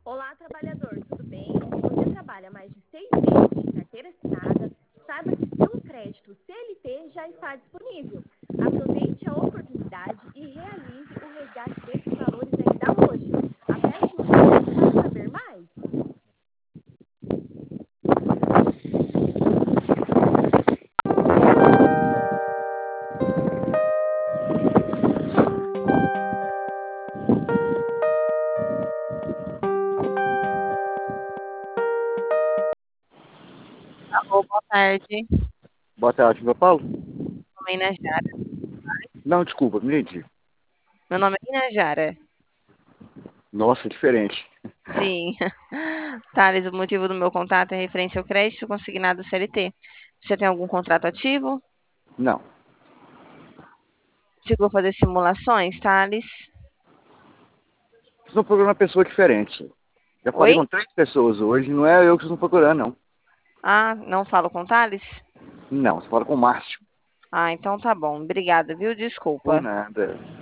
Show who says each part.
Speaker 1: Olá, trabalhador, tudo bem? Se você trabalha mais de 6 meses de carteira assinada, saiba que seu crédito CLT já está disponível. Aproveite a oportunidade e realize o resgate desses valores ainda hoje. Aperte o 7 para saber mais.
Speaker 2: Alô, boa tarde.
Speaker 3: Boa tarde, meu Paulo.
Speaker 2: Meu nome é Inajara.
Speaker 3: Não, desculpa, me entendi.
Speaker 2: Meu nome é Inajara.
Speaker 3: Nossa, diferente.
Speaker 2: Sim. Thales, o motivo do meu contato é referente ao crédito consignado CLT. Você tem algum contrato ativo?
Speaker 3: Não.
Speaker 2: Chegou a fazer simulações, Thales?
Speaker 3: Vocês estão procurando uma pessoa diferente. Já falei
Speaker 2: Oi?
Speaker 3: com 3 pessoas hoje, não é eu que vocês estão procurando, não.
Speaker 2: Ah, não falo com Thales?
Speaker 3: Não, você fala com o Márcio.
Speaker 2: Ah, então tá bom. Obrigada, viu?
Speaker 3: Por
Speaker 2: Desculpa.
Speaker 3: nada.